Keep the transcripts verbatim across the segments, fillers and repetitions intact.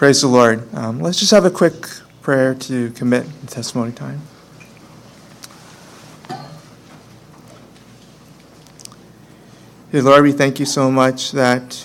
Praise the Lord. Um, let's just have a quick prayer to commit the testimony time. Dear Lord, we thank you so much that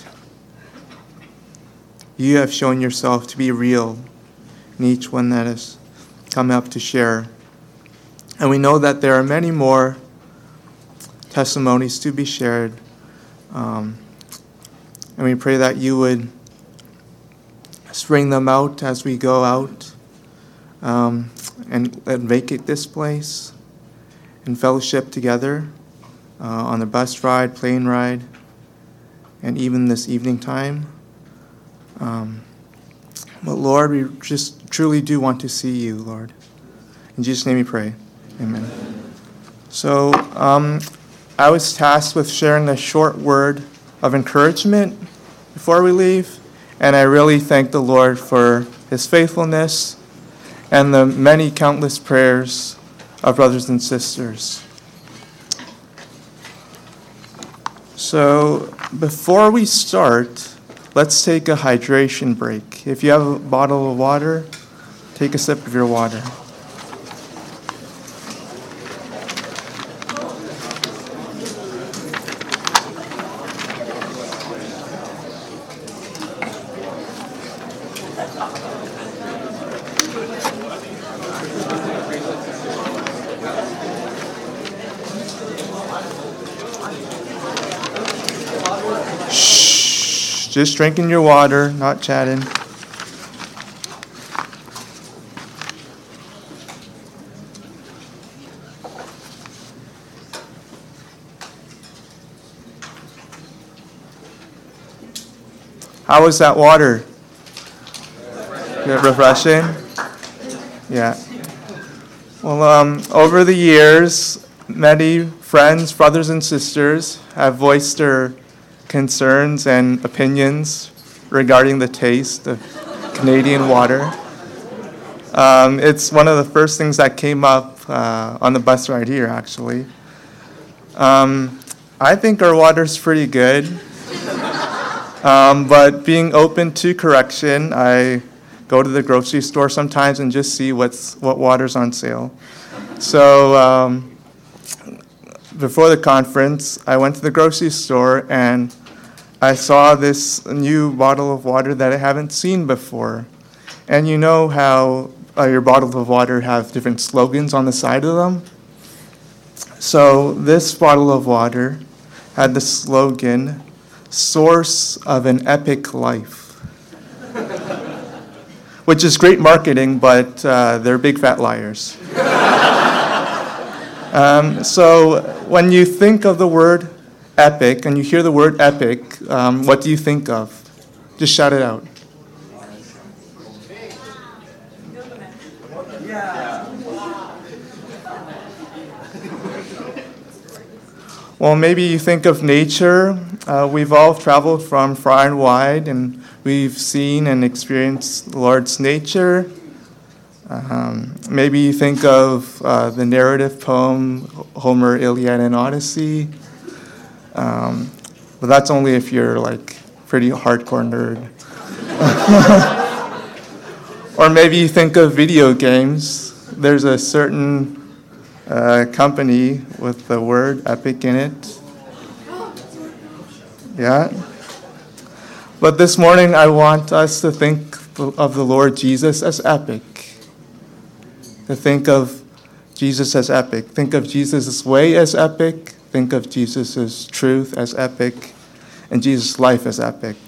you have shown yourself to be real in each one that has come up to share. And we know that there are many more testimonies to be shared. Um, and we pray that you would bring them out as we go out um, and, and vacate this place and fellowship together uh, on the bus ride, plane ride, and even this evening time. Um, but Lord, we just truly do want to see you, Lord. In Jesus' name we pray. Amen. So um, I was tasked with sharing a short word of encouragement before we leave. And I really thank the Lord for his faithfulness and the many countless prayers of brothers and sisters. So before we start, let's take a hydration break. If you have a bottle of water, take a sip of your water. Just drinking your water, not chatting. How was that water? Good, refreshing? Yeah. Well, um, over the years, many friends, brothers and sisters have voiced their concerns and opinions regarding the taste of Canadian water. Um, it's one of the first things that came up uh, on the bus ride here, actually. Um, I think our water's pretty good, um, but being open to correction, I go to the grocery store sometimes and just see what's what water's on sale. So um, before the conference, I went to the grocery store and I saw this new bottle of water that I haven't seen before. And you know how uh, your bottles of water have different slogans on the side of them? So this bottle of water had the slogan, "Source of an Epic Life," which is great marketing, but uh, they're big fat liars. Um, so when you think of the word epic and you hear the word epic, um, what do you think of? Just shout it out. Well, maybe you think of nature. Uh, we've all traveled from far and wide, and we've seen and experienced the Lord's nature. Um, maybe you think of uh, the narrative poem, Homer, Iliad, and Odyssey. Um, but that's only if you're like pretty hardcore nerd. Or maybe you think of video games. There's a certain uh, company with the word epic in it. Yeah. But this morning I want us to think of the Lord Jesus as epic. To think of Jesus as epic. Think of Jesus' way as epic. Think of Jesus' truth as epic. And Jesus' life as epic.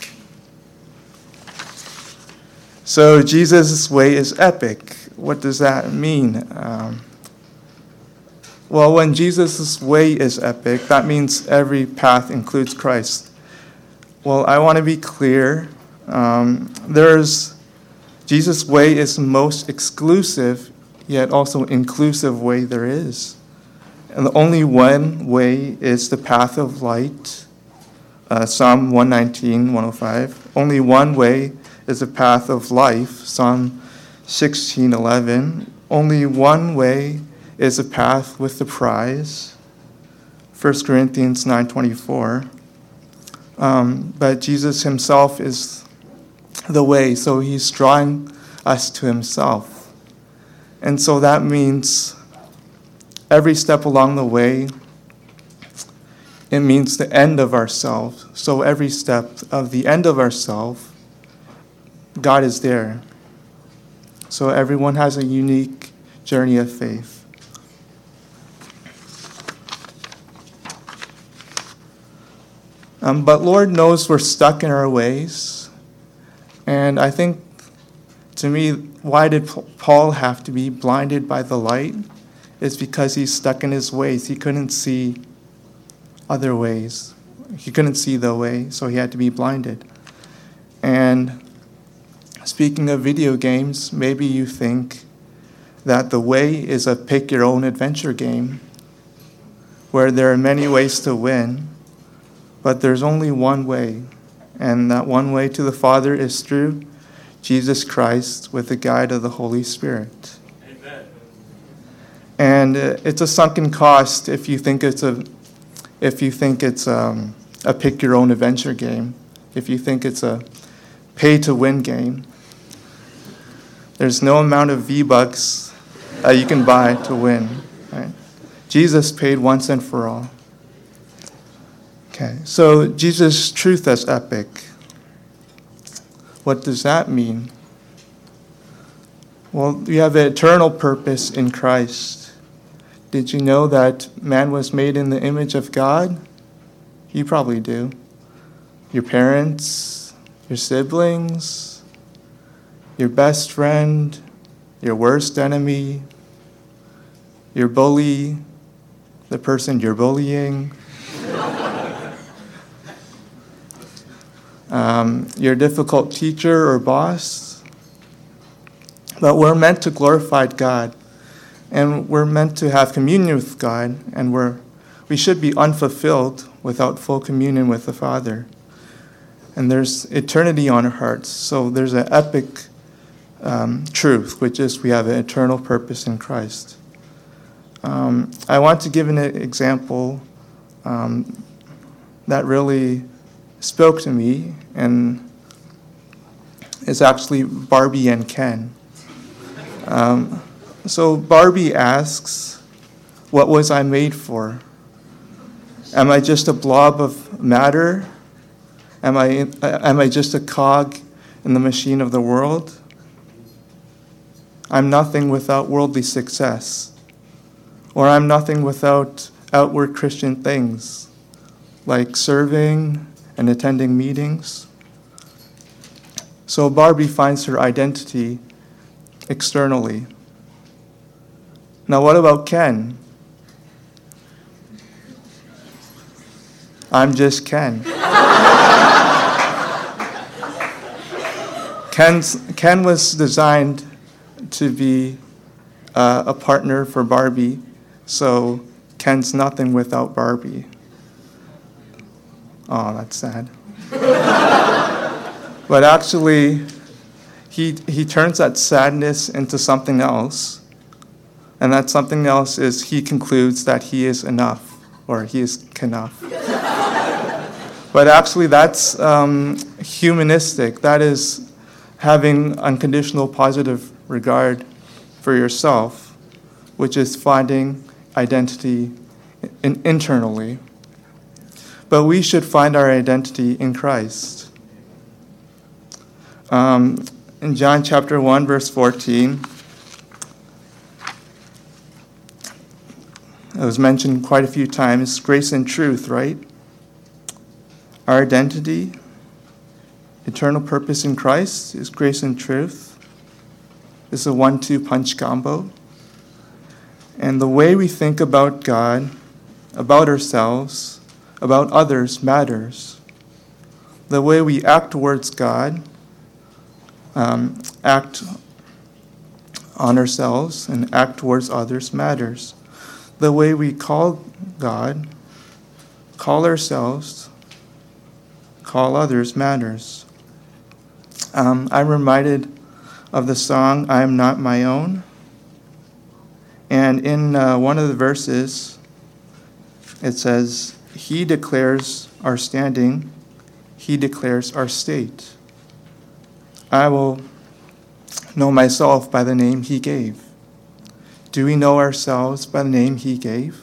So Jesus' way is epic. What does that mean? Um, well, when Jesus' way is epic, that means every path includes Christ. Well, I want to be clear. Um, there's Jesus' way is the most exclusive yet also inclusive way there is. And the only one way is the path of light. Uh, Psalm one nineteen, one oh five. Only one way is the path of life. Psalm sixteen, eleven. Only one way is the path with the prize. First Corinthians nine twenty-four. Um, but Jesus himself is the way. So he's drawing us to himself. And so that means every step along the way, it means the end of ourselves. So every step of the end of ourselves, God is there. So everyone has a unique journey of faith. Um, but Lord knows we're stuck in our ways. And I think, to me, why did Paul have to be blinded by the light? It's because he's stuck in his ways. He couldn't see other ways. He couldn't see the way, so he had to be blinded. And speaking of video games, maybe you think that the way is a pick-your-own-adventure game where there are many ways to win, but there's only one way, and that one way to the Father is through Jesus Christ with the guide of the Holy Spirit. Amen. And uh, it's a sunken cost if you think it's a if you think it's um, a pick-your-own-adventure game, if you think it's a pay-to-win game. There's no amount of V-Bucks that you can buy to win. Right? Jesus paid once and for all. Okay, so Jesus' truth as epic. What does that mean? Well, we have an eternal purpose in Christ. Did you know that man was made in the image of God? You probably do. Your parents, your siblings, your best friend, your worst enemy, your bully, the person you're bullying, um, your difficult teacher or boss. But we're meant to glorify God, and we're meant to have communion with God, and we're, we should be unfulfilled without full communion with the Father. And there's eternity on our hearts, so there's an epic um, truth, which is we have an eternal purpose in Christ. Um, I want to give an example um, that really spoke to me, and it's actually Barbie and Ken. Um, so Barbie asks, what was I made for? Am I just a blob of matter? Am I, am I just a cog in the machine of the world? I'm nothing without worldly success. Or I'm nothing without outward Christian things, like serving and attending meetings. So Barbie finds her identity externally. Now what about Ken? I'm just Ken. Ken's, Ken was designed to be uh, a partner for Barbie, so Ken's nothing without Barbie. Oh, that's sad. But actually, he he turns that sadness into something else, and that something else is he concludes that he is enough, or he is enough. But actually, that's um, humanistic. That is having unconditional positive regard for yourself, which is finding identity in, internally. But we should find our identity in Christ. Um, in John chapter one, verse fourteen, it was mentioned quite a few times, grace and truth, right? Our identity, eternal purpose in Christ is grace and truth. It's a one two punch combo. And the way we think about God, about ourselves, about others matters. The way we act towards God, um, act on ourselves, and act towards others matters. The way we call God, call ourselves, call others matters. Um, I'm reminded of the song, I Am Not My Own. And in uh, one of the verses, it says, He declares our standing, He declares our state. I will know myself by the name he gave. Do we know ourselves by the name he gave?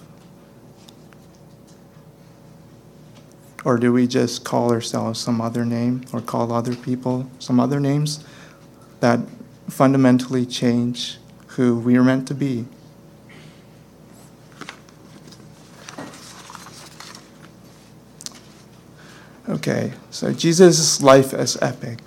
Or do we just call ourselves some other name, or call other people some other names that fundamentally change who we are meant to be? Okay, so Jesus' life is epic.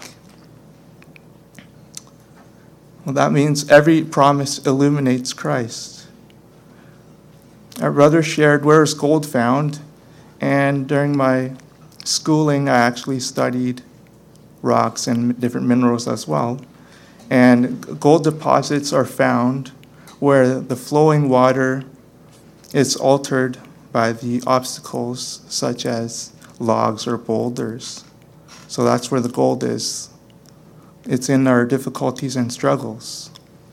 Well, that means every promise illuminates Christ. Our brother shared where is gold found, and during my schooling, I actually studied rocks and different minerals as well. And gold deposits are found where the flowing water is altered by the obstacles such as logs or boulders. So that's where the gold is. It's in our difficulties and struggles.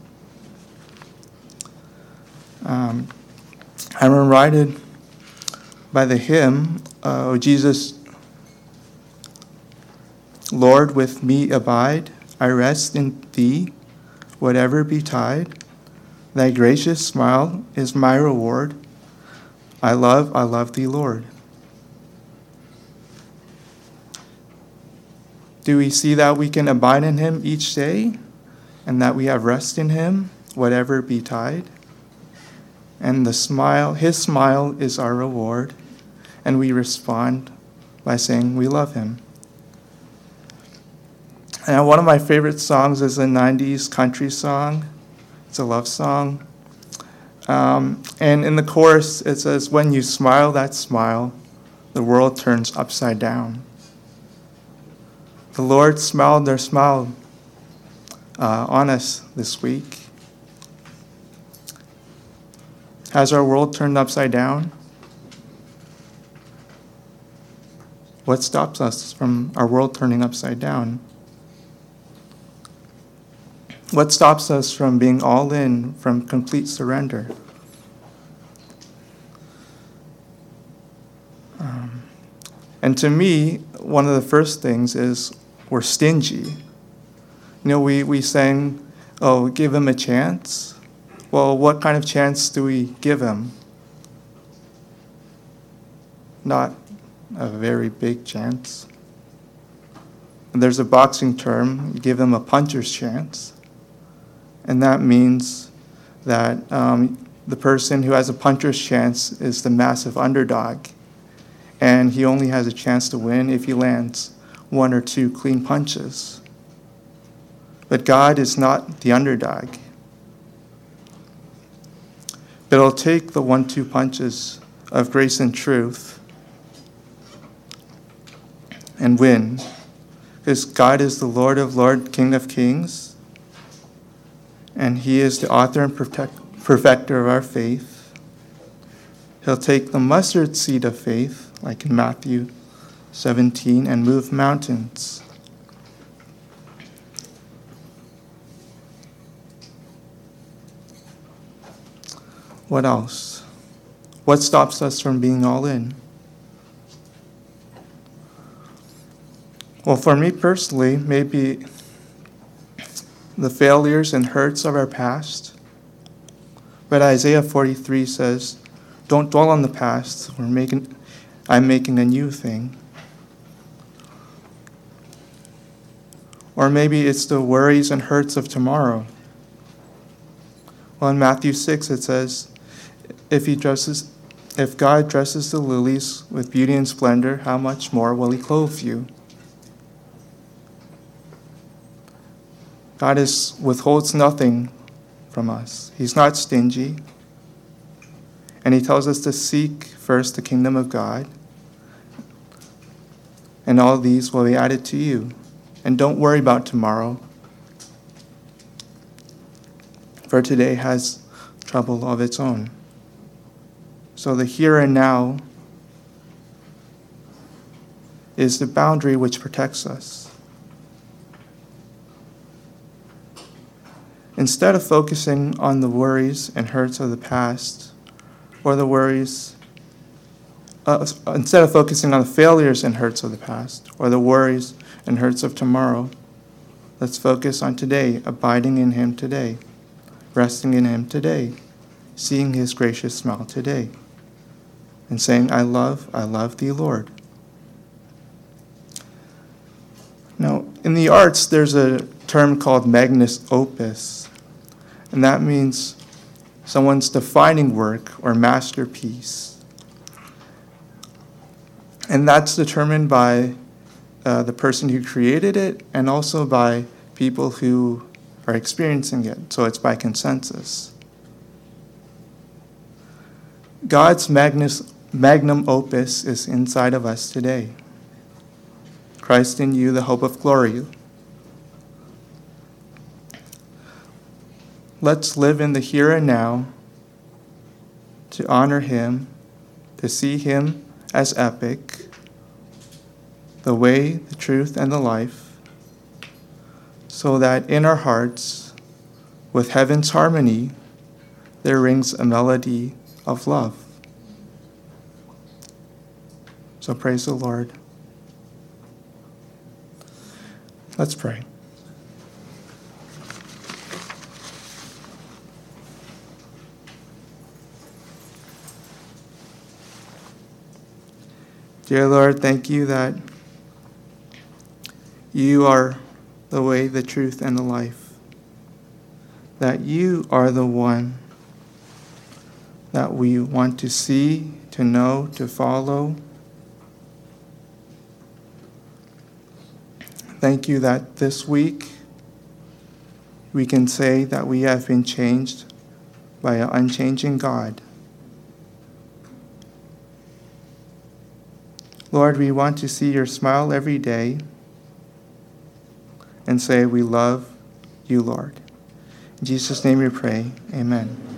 Um, I'm reminded by the hymn, uh, "O Jesus, Lord, with me abide. I rest in thee, whatever betide. Thy gracious smile is my reward. I love, I love thee, Lord." Do we see that we can abide in him each day, and that we have rest in him, whatever betide? And the smile, his smile is our reward, and we respond by saying we love him. And one of my favorite songs is a nineties country song. It's a love song. Um, and in the chorus, it says, "When you smile that smile, the world turns upside down." The Lord smiled their smile uh, on us this week. Has our world turned upside down? What stops us from our world turning upside down? What stops us from being all in, from complete surrender? Um, and to me, one of the first things is we're stingy. You know, we, we sang, oh, give him a chance. Well, what kind of chance do we give him? Not a very big chance. And there's a boxing term, give him a puncher's chance. And that means that um, the person who has a puncher's chance is the massive underdog. And he only has a chance to win if he lands one or two clean punches. But God is not the underdog. But it'll take the one two punches of grace and truth and win. Because God is the Lord of Lords, King of Kings. And he is the author and protect, perfecter of our faith. He'll take the mustard seed of faith, like in Matthew seventeen, and move mountains. What else? What stops us from being all in? Well, for me personally, maybe the failures and hurts of our past. But Isaiah forty-three says, don't dwell on the past. We're making, I'm making a new thing. Or maybe it's the worries and hurts of tomorrow. Well, in Matthew six, it says, if he dresses, if God dresses the lilies with beauty and splendor, how much more will he clothe you? God is, withholds nothing from us. He's not stingy. And he tells us to seek first the kingdom of God. And all these will be added to you. And don't worry about tomorrow. For today has trouble of its own. So the here and now is the boundary which protects us. Instead of focusing on the worries and hurts of the past, or the worries, uh, instead of focusing on the failures and hurts of the past, or the worries and hurts of tomorrow, Let's focus on today, abiding in him today, resting in him today, seeing his gracious smile today, and saying, I love, I love thee, Lord. Now, in the arts, there's a term called magnus opus, and that means someone's defining work or masterpiece. And that's determined by uh, the person who created it and also by people who are experiencing it. So it's by consensus. God's magnus, magnum opus is inside of us today. Christ in you, the hope of glory. Let's live in the here and now to honor him, to see him as epic, the way, the truth, and the life, so that in our hearts, with heaven's harmony, there rings a melody of love. So praise the Lord. Let's pray. Dear Lord, thank you that you are the way, the truth, and the life. That you are the one that we want to see, to know, to follow. Thank you that this week we can say that we have been changed by an unchanging God. Lord, we want to see your smile every day and say we love you, Lord. In Jesus' name we pray, amen.